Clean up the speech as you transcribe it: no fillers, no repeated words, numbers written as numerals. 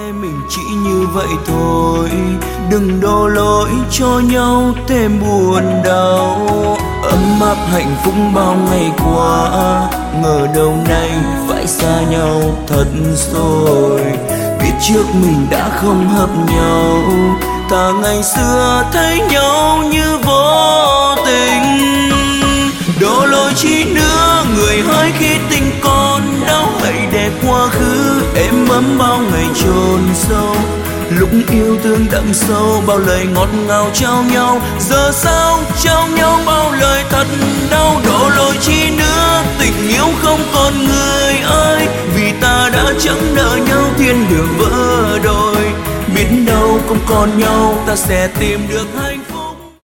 mình chỉ như vậy thôi, đừng đổ lỗi cho nhau thêm buồn đau. Ấm áp hạnh phúc bao ngày qua, ngờ đâu nay phải xa nhau thật rồi. Biết trước mình đã không hợp nhau, ta ngày xưa thấy nhau như vô tình. Đổ lỗi chi nữa người hỡi khi tình còn đau, hãy để quá khứ êm ấm bao ngày chôn sâu. Lúc yêu thương đậm sâu bao lời ngọt ngào trao nhau, giờ sao trao nhau bao lời thật đau. Đổ lỗi chi nữa tình yêu không còn người ơi, vì ta đã chẳng nợ nhau thiên đường vỡ đôi. Biết đâu không còn nhau ta sẽ tìm được hạnh